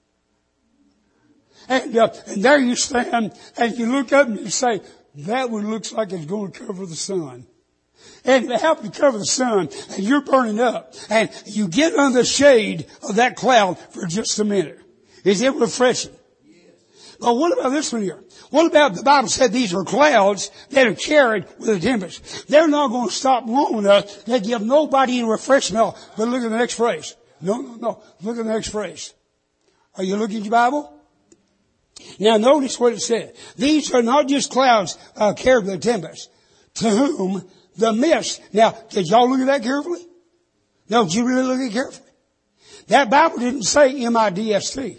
And, uh, and there you stand and you look up and you say, that one looks like it's going to cover the sun. And it happens to cover the sun and you're burning up and you get under the shade of that cloud for just a minute. Is it refreshing? But what about this one here? What about the Bible said these are clouds that are carried with a tempest? They're not going to stop long enough to give nobody any refreshment. But look at the next phrase. No, no, no. Look at the next phrase. Are you looking at your Bible? Now notice what it said. These are not just clouds uh, carried with a tempest. To whom the mist. Now, did y'all look at that carefully? No, did you really look at it carefully? That Bible didn't say M I D S T.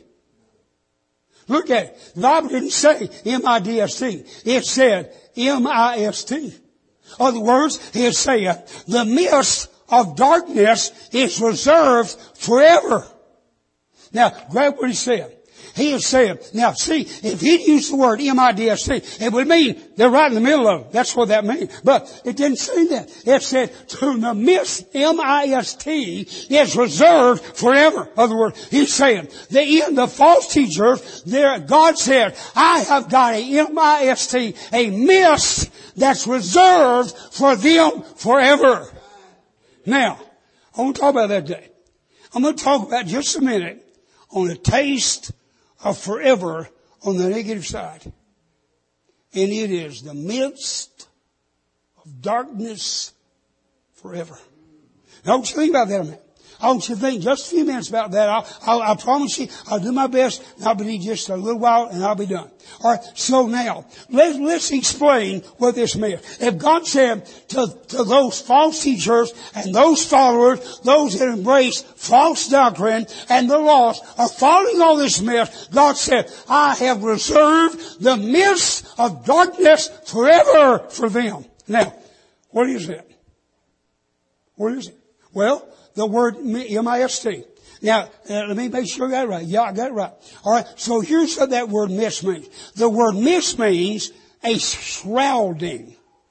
Look at it. The Bible didn't say M I D S T. It said M I S T. In other words, it said the mist of darkness is reserved forever. Now, grab what he said. He is saying, now see, if he'd used the word M I D S T, it would mean they're right in the middle of it. That's what that means. But it didn't say that. It said, to the mist, M I S T, is reserved forever. In other words, he's saying, the, the false teachers, there, God said, I have got a M I S T, a mist that's reserved for them forever. Now, I want to talk about that day. I'm going to talk about just a minute on a taste of forever on the negative side. And it is the midst of darkness forever. Now, I want you to think about that a minute. I want you to think just a few minutes about that. I'll, I'll, I promise you, I'll do my best. I'll be just a little while and I'll be done. All right. So now, let's, let's explain what this means. If God said to, to those false teachers and those followers, those that embrace false doctrine and the lost are following all this myth, God said, I have reserved the mist of darkness forever for them. Now, what is it? What is it? Well, the word M I S T. Now, uh, let me make sure I got it right. Yeah, I got it right. All right. So here's what that word mist means. The word mist means a shrouding.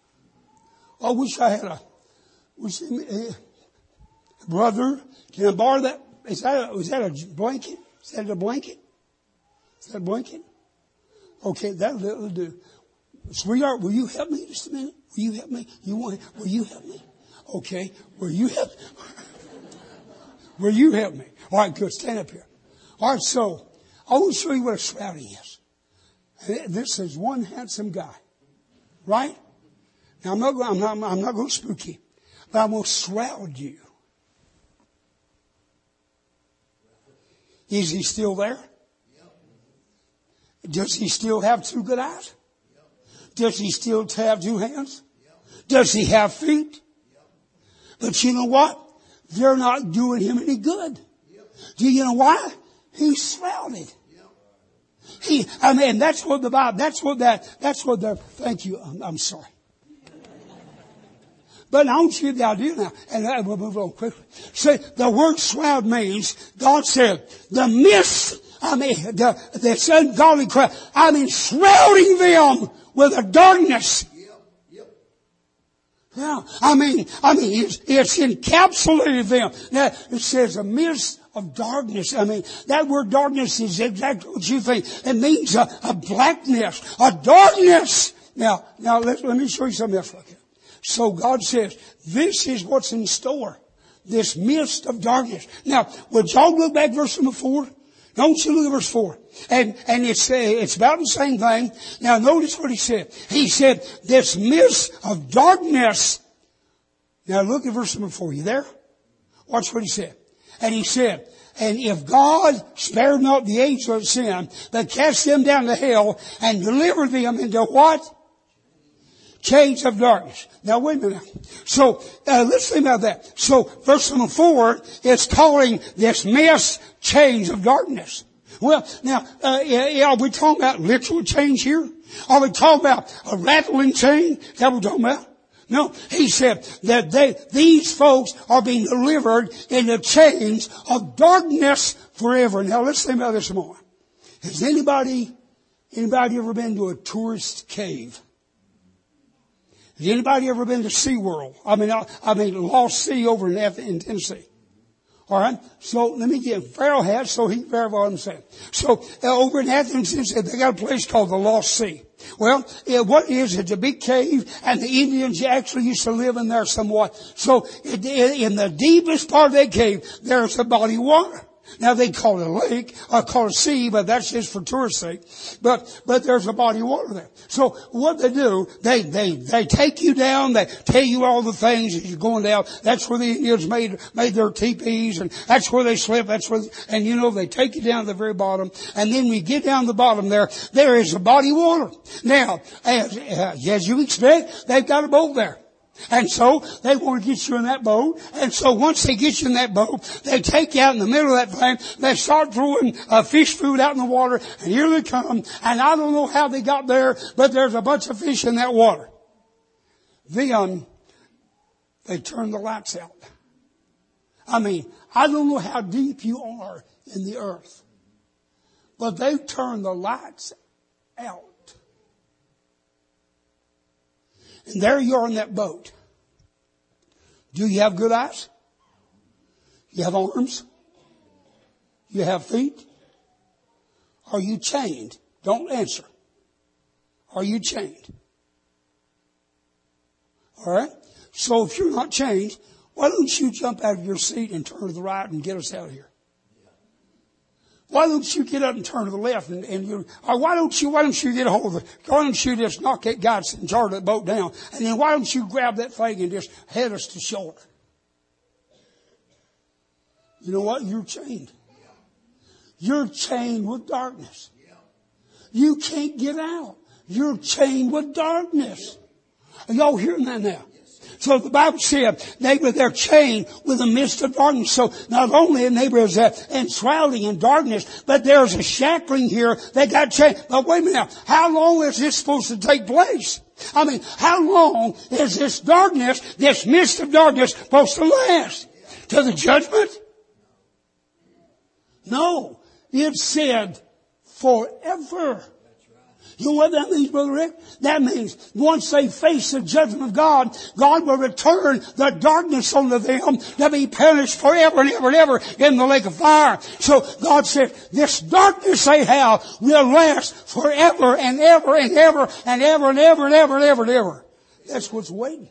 I wish I had a, wish, uh, brother. Can I borrow that? Is that a, is that a blanket? Is that a blanket? Is that a blanket? Okay, that'll, that'll do. Sweetheart, will you help me just a minute? Will you help me? You want? Will you help me? Okay. Will you help? Will you help me? All right, good. Stand up here. All right, so I want to show you what a shrouding is. This is one handsome guy, right? Now I'm not, I'm not, I'm not going to spook you, but I'm going to shroud you. Is he still there? Does he still have two good eyes? Does he still have two hands? Does he have feet? But you know what? They're not doing him any good. Do you know why? He's shrouded. He, I mean, that's what the Bible, that's what that, that's what the, thank you, I'm, I'm sorry. But I want you to get the idea now, and I will move on quickly. See, the word shroud means, God said, the mist, I mean, the, this ungodly crowd, I mean, shrouding them with a darkness. Yep, yep. Yeah, I mean, I mean, it's, it's encapsulated them. Now, it says a mist of darkness. I mean, that word darkness is exactly what you think. It means a, a blackness, a darkness. Now, now let, let me show you something else like that. So God says, this is what's in store. This mist of darkness. Now, would y'all look back verse number four? Don't you look at verse four. And, and it's, uh, it's about the same thing. Now notice what he said. He said, this mist of darkness. Now look at verse number four. You there? Watch what he said. And he said, and if God spared not the angels of sin, but cast them down to hell and delivered them into what? Chains of darkness. Now wait a minute. So uh, let's think about that. So verse number four is calling this mess chains of darkness. Well, now uh, are we talking about literal chains here? Are we talking about a rattling chain? Is that what we're talking about? No, he said that they, these folks are being delivered in the chains of darkness forever. Now let's think about this a moment. Has anybody, anybody ever been to a tourist cave? Has anybody ever been to SeaWorld? I mean, I, I mean, Lost Sea over in, in Tennessee. All right. So let me get Pharaoh hat so he can verify what I'm saying. So uh, over in Athens, they got a place called the Lost Sea. Well, uh, what it is, it's a big cave, and the Indians actually used to live in there somewhat. So it, in the deepest part of that cave, there's a body of water. Now they call it a lake, or call it a sea, but that's just for tourists' sake. But, but there's a body of water there. So what they do, they, they, they take you down, they tell you all the things as you're going down. That's where the Indians made, made their teepees, and that's where they slept, that's where, and you know, they take you down to the very bottom, and then we get down to the bottom there, there is a body of water. Now, as, as you expect, they've got a boat there. And so they want to get you in that boat. And so once they get you in that boat, they take you out in the middle of that thing. They start throwing uh, fish food out in the water. And here they come. And I don't know how they got there, but there's a bunch of fish in that water. Then they turn the lights out. I mean, I don't know how deep you are in the earth, but they turn the lights out. And there you are in that boat. Do you have good eyes? You have arms? You have feet? Are you chained? Don't answer. Are you chained? All right? So if you're not chained, why don't you jump out of your seat and turn to the right and get us out of here? Why don't you get up and turn to the left and, and you, or why don't you, why don't you get a hold of it? Why don't you just knock that guy that's in charge of that boat down? And then why don't you grab that thing and just head us to shore? You know what? You're chained. You're chained with darkness. You can't get out. You're chained with darkness. Are y'all hearing that now? So the Bible said they were there chained with a mist of darkness. So not only they were enshrouding in darkness, but there's a shackling here. They got chained. But wait a minute now. How long is this supposed to take place? I mean, how long is this darkness, this mist of darkness supposed to last? To the judgment? No. It said forever. You know what that means, Brother Rick? That means once they face the judgment of God, God will return the darkness unto them to be punished forever and ever and ever in the lake of fire. So God said, this darkness they have will last forever and ever and ever and ever and ever and ever and ever and ever. That's what's waiting.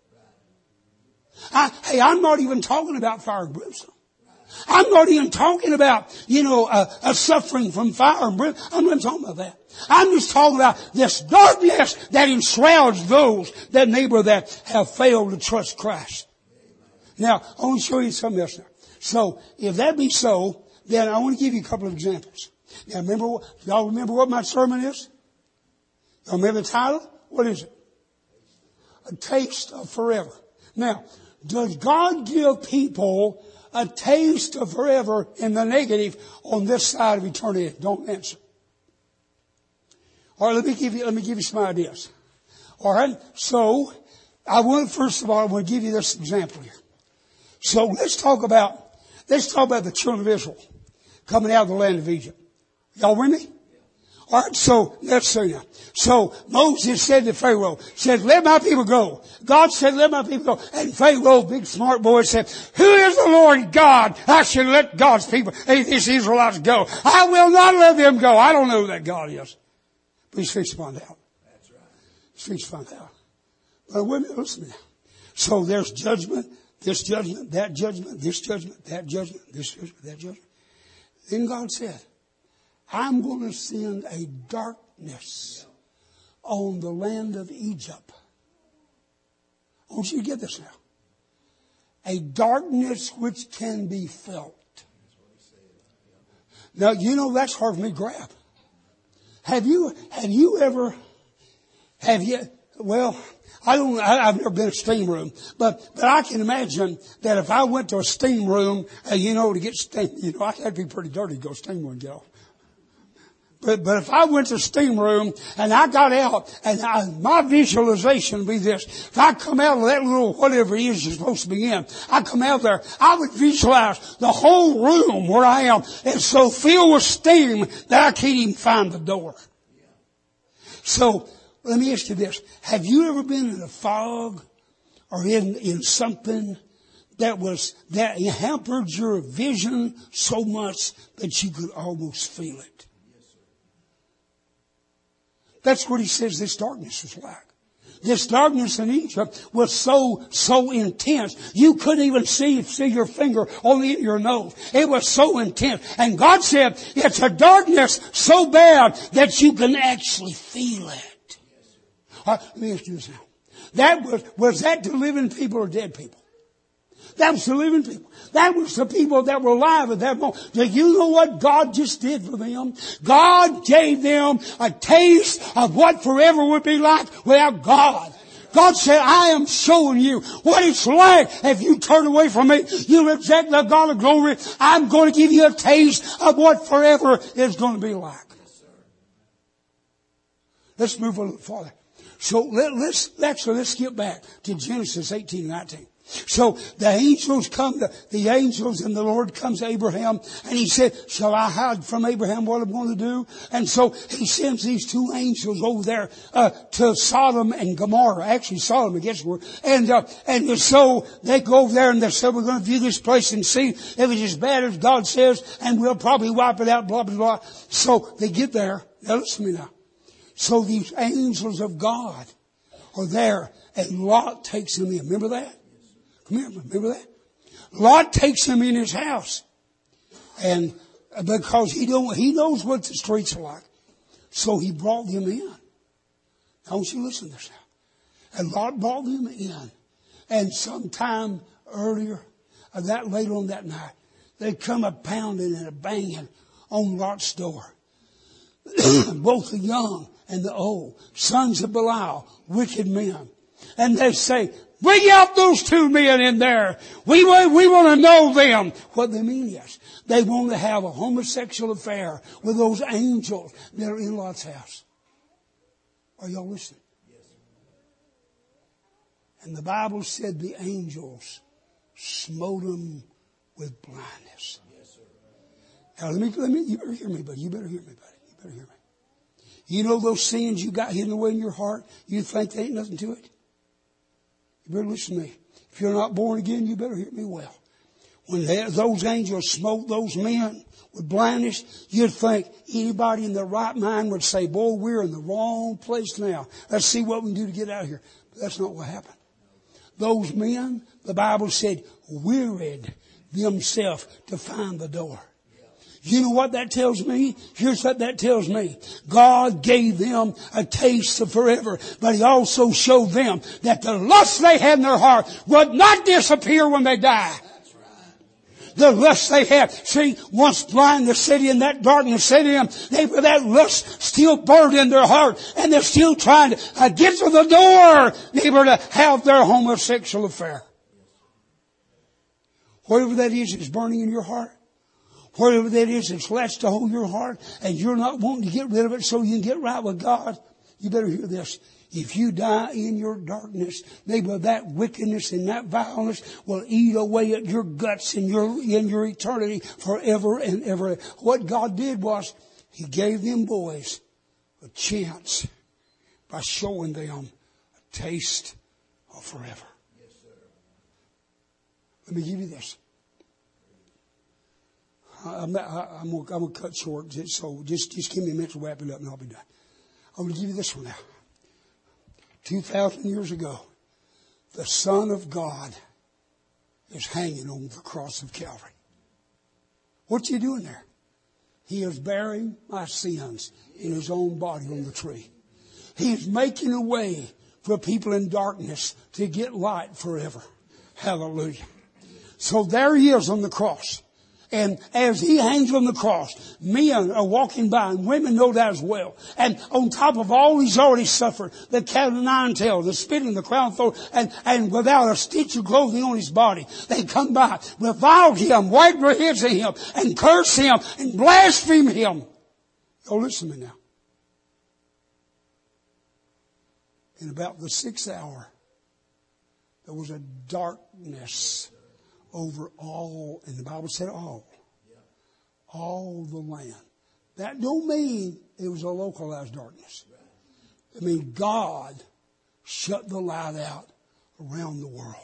I, hey, I'm not even talking about fire and brimstone. I'm not even talking about, you know, uh, uh, suffering from fire and brimstone. I'm not talking about that. I'm just talking about this darkness that enshrouds those that neighbor that have failed to trust Christ. Now, I want to show you something else now. So, if that be so, then I want to give you a couple of examples. Now, remember, y'all remember what my sermon is? Y'all remember the title? What is it? A Taste of Forever. Now, does God give people a taste of forever in the negative on this side of eternity? Don't answer. All right, let me give you, let me give you some ideas. All right. So I want, first of all, I want to give you this example here. So let's talk about, let's talk about the children of Israel coming out of the land of Egypt. Y'all with me? All right, so let's see now. So Moses said to Pharaoh, said, let my people go. God said, let my people go. And Pharaoh, big smart boy, said, who is the Lord God? I should let God's people, these Israelites go. I will not let them go. I don't know who that God is. But he's fixed to find out. That's right. He's fixed to find out. But wait a minute, listen now. So there's judgment, this judgment, that judgment, this judgment, that judgment, this judgment, that judgment. Then God said, I'm going to send a darkness on the land of Egypt. I want you to get this now. A darkness which can be felt. Now, you know, that's hard for me to grab. Have you, have you ever, have you, well, I don't, I, I've never been in a steam room, but, but I can imagine that if I went to a steam room, uh, you know, to get steam, you know, I had to be pretty dirty to go steam room and get off. But, but if I went to the steam room and I got out and I, my visualization would be this. If I come out of that little whatever it is you're supposed to be in, I come out there, I would visualize the whole room where I am is so filled with steam that I can't even find the door. So let me ask you this. Have you ever been in a fog or in, in something that was, that hampered your vision so much that you could almost feel it? That's what he says this darkness was like. This darkness in Egypt was so, so intense. You couldn't even see, see your finger on the, your nose. It was so intense. And God said, it's a darkness so bad that you can actually feel it. All right, let me ask you this now. That was, was that to living people or dead people? That was the living people. That was the people that were alive at that moment. Do you know what God just did for them? God gave them a taste of what forever would be like without God. God said, I am showing you what it's like if you turn away from me. You reject the God of glory. I'm going to give you a taste of what forever is going to be like. Let's move a little farther. So let, let's, actually, let's get back to Genesis eighteen nineteen. So the angels come, the, the angels and the Lord comes to Abraham and he said, shall I hide from Abraham what I'm going to do? And so he sends these two angels over there, uh, to Sodom and Gomorrah. Actually Sodom, I guess. And, uh, and so they go over there and they say, we're going to view this place and see if it's as bad as God says and we'll probably wipe it out, blah, blah, blah. So they get there. Now listen to me now. So these angels of God are there and Lot takes them in. Remember that? Come here, remember that? Lot takes him in his house. And because he don't, he knows what the streets are like. So he brought them in. I want you to listen to this now. And Lot brought them in. And sometime earlier, or that later on that night, they come a pounding and a banging on Lot's door. Both the young and the old, sons of Belial, wicked men. And they say, bring out those two men in there. We, we want to know them. What they mean is they want to have a homosexual affair with those angels that are in Lot's house. Are y'all listening? Yes. And the Bible said the angels smote them with blindness. Yes, sir. Now let me, let me, you better hear me, buddy. You better hear me, buddy. You better hear me. You know those sins you got hidden away in your heart? You think there ain't nothing to it? You better listen to me. If you're not born again, you better hear me well. When they, those angels smote those men with blindness, you'd think anybody in their right mind would say, boy, we're in the wrong place now. Let's see what we can do to get out of here. But that's not what happened. Those men, the Bible said, wearied themselves to find the door. You know what that tells me? Here's what that tells me. God gave them a taste of forever, but He also showed them that the lust they had in their heart would not disappear when they die. That's right. The lust they had. See, once blindness set in, that darkness set in, they, that lust still burned in their heart, and they're still trying to uh, get to the door, neighbor, to have their homosexual affair. Whatever that is, is burning in your heart. Whatever that is, it's latched to hold your heart and you're not wanting to get rid of it so you can get right with God. You better hear this. If you die in your darkness, maybe that wickedness and that violence will eat away at your guts in your, in your eternity forever and ever. What God did was He gave them boys a chance by showing them a taste of forever. Yes, sir. Let me give you this. I'm, I'm, I'm going to cut short, so just, just give me a minute to wrap it up and I'll be done. I'm going to give you this one now. Two thousand years ago, the Son of God is hanging on the cross of Calvary. What's He doing there? He is bearing my sins in His own body on the tree. He is making a way for people in darkness to get light forever. Hallelujah. So there He is on the cross. And as He hangs on the cross, men are walking by, and women know that as well. And on top of all He's already suffered, the cat of nine tails, the spitting, the crown of thorns, and, and without a stitch of clothing on His body, they come by, revile Him, wipe their heads at Him, and curse Him, and blaspheme Him. Oh, listen to me now. In about the sixth hour, there was a darkness over all, and the Bible said all, all the land. That don't mean it was a localized darkness. I mean, God shut the light out around the world.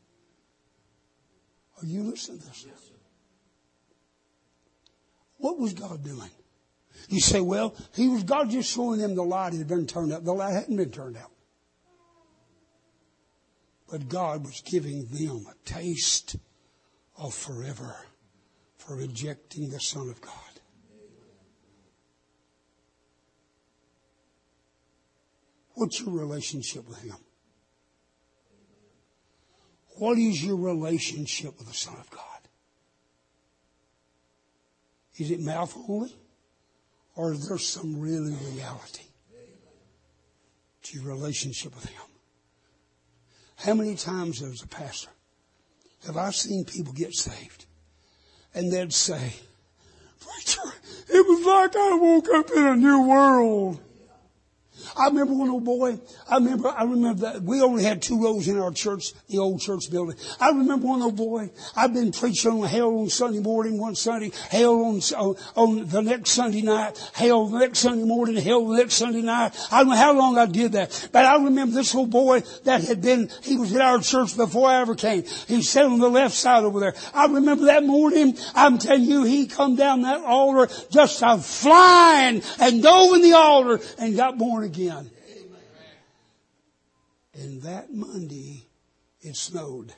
Are you listening to this? What was God doing? You say, well, He was God just showing them the light had been turned out. The light hadn't been turned out. But God was giving them a taste of forever for rejecting the Son of God. What's your relationship with Him? What is your relationship with the Son of God? Is it mouth only? Or is there some really reality to your relationship with Him? How many times as a pastor have I seen people get saved and they'd say, preacher, it was like I woke up in a new world. I remember one old boy, I remember, I remember that we only had two rows in our church, the old church building. I remember one old boy, I've been preaching on hell on Sunday morning, one Sunday, hell on, on, on the next Sunday night, hell the next Sunday morning, hell the next Sunday night. I don't know how long I did that. But I remember this old boy that had been, he was in our church before I ever came. He sat on the left side over there. I remember that morning, I'm telling you, he come down that altar just a flying and dove in the altar and got born again. Again. And that Monday, it snowed.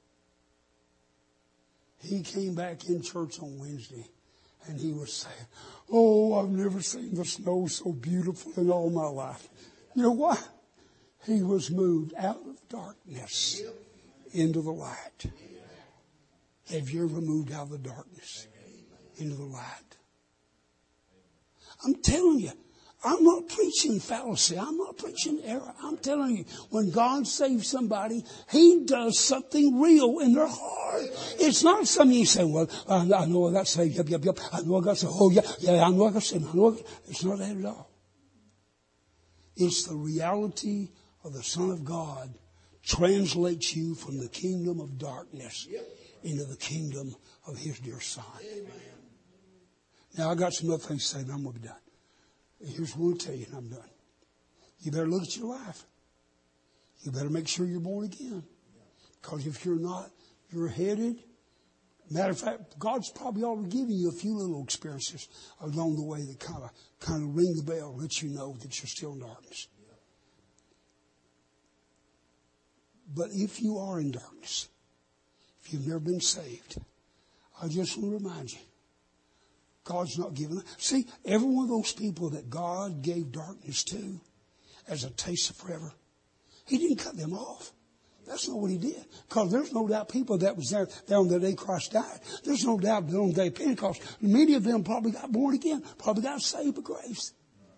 He came back in church on Wednesday, and he was saying, oh, I've never seen the snow so beautiful in all my life. You know why? He was moved out of darkness into the light. Have you ever moved out of the darkness into the light? I'm telling you, I'm not preaching fallacy. I'm not preaching error. I'm telling you, when God saves somebody, He does something real in their heart. It's not something you say, well, I, I know I got saved. Yep, yep, yep. I know I got saved. Oh, yeah, yeah, I know I got saved. I know I got... It's not that at all. It's the reality of the Son of God translates you from the kingdom of darkness into the kingdom of His dear Son. Now, I got some other things to say, and I'm going to be done. Here's what I want to tell you, and I'm done. You better look at your life. You better make sure you're born again. Because if you're not, you're headed. Matter of fact, God's probably already given you a few little experiences along the way that kind of kind of ring the bell, let you know that you're still in darkness. But if you are in darkness, if you've never been saved, I just want to remind you, God's not giving them. See, every one of those people that God gave darkness to as a taste of forever, He didn't cut them off. That's not what He did. Because there's no doubt people that was there, there on the day Christ died. There's no doubt that on the day of Pentecost, many of them probably got born again, probably got saved by grace.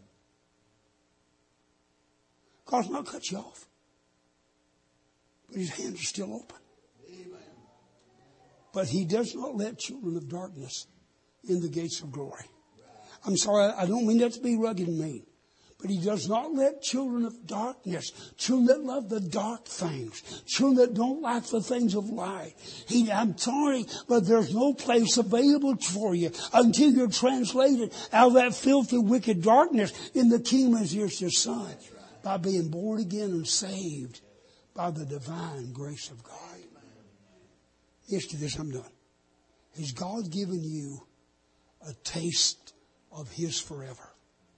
God's not cut you off. But His hands are still open. Amen. But He does not let children of darkness in the gates of glory. I'm sorry, I don't mean that to be rugged and mean. But he does not let children of darkness, children that love the dark things, children that don't like the things of light. He, I'm sorry, but there's no place available for you until you're translated out of that filthy, wicked darkness in the kingdom as your son by being born again and saved by the divine grace of God. Yes, to this I'm done. Has God given you a taste of His forever?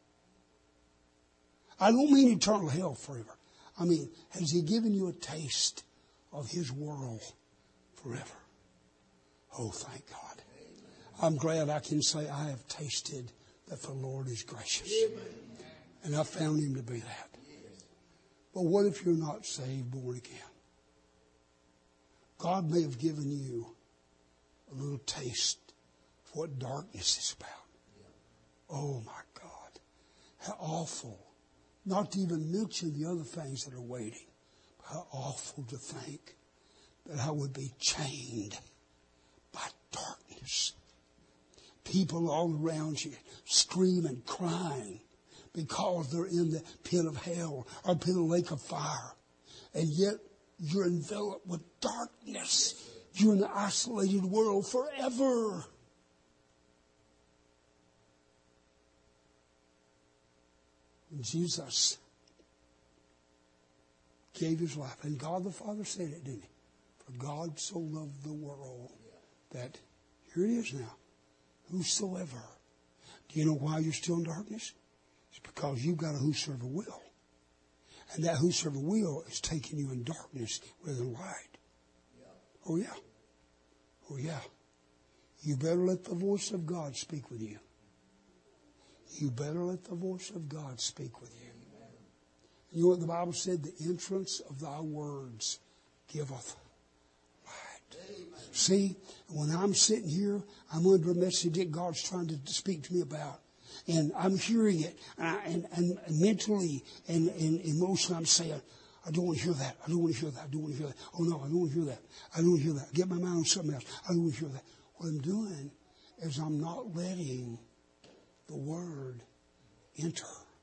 I don't mean eternal hell forever. I mean, has He given you a taste of His world forever? Oh, thank God. I'm glad I can say I have tasted that the Lord is gracious. And I found Him to be that. But what if you're not saved, born again? God may have given you a little taste of what darkness is about. Oh, my God. How awful. Not to even mention the other things that are waiting. How awful to think that I would be chained by darkness. People all around you screaming, crying because they're in the pit of hell or pit of the lake of fire. And yet you're enveloped with darkness. You're in the isolated world forever. And Jesus gave His life. And God the Father said it, didn't He? For God so loved the world that, here it is now, whosoever. Do you know why you're still in darkness? It's because you've got a whosoever will. And that whosoever will is taking you in darkness rather than light. Oh, yeah. Oh, yeah. You better let the voice of God speak with you. You better let the voice of God speak with you. You know what the Bible said? The entrance of thy words giveth light. See, when I'm sitting here, I'm under a message that God's trying to speak to me about. And I'm hearing it. And, I, and, and mentally and, and emotionally I'm saying, I don't want to hear that. I don't want to hear that. I don't want to hear that. Oh, no, I don't want to hear that. I don't want to hear that. I get my mind on something else. I don't want to hear that. What I'm doing is I'm not letting the Word enter.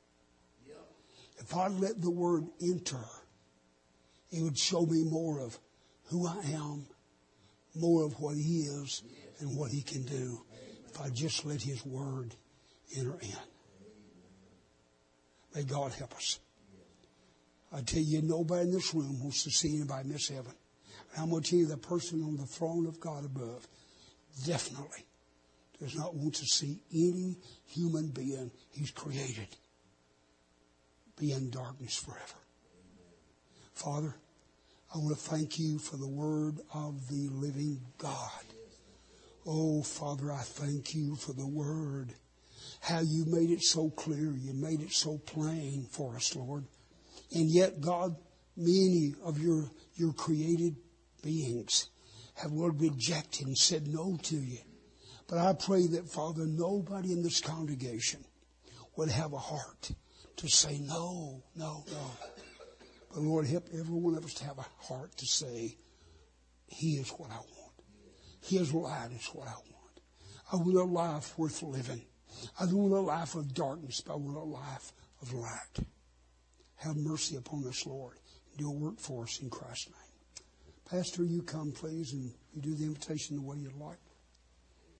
If I let the Word enter, it would show me more of who I am, more of what He is, and what He can do. If I just let His Word enter in. May God help us. I tell you, nobody in this room wants to see anybody miss heaven. And I'm going to tell you, the person on the throne of God above definitely does not want to see any human being He's created be in darkness forever. Father, I want to thank You for the word of the living God. Oh, Father, I thank You for the word. How You made it so clear. You made it so plain for us, Lord. And yet, God, many of Your, your created beings have, Lord, rejected and said no to You. But I pray that, Father, nobody in this congregation would have a heart to say no, no, no. But Lord, help every one of us to have a heart to say, He is what I want. His light is what I want. I want a life worth living. I don't want a life of darkness, but I want a life of light. Have mercy upon us, Lord. Do a work for us in Christ's name. Pastor, you come, please, and you do the invitation the way you'd like.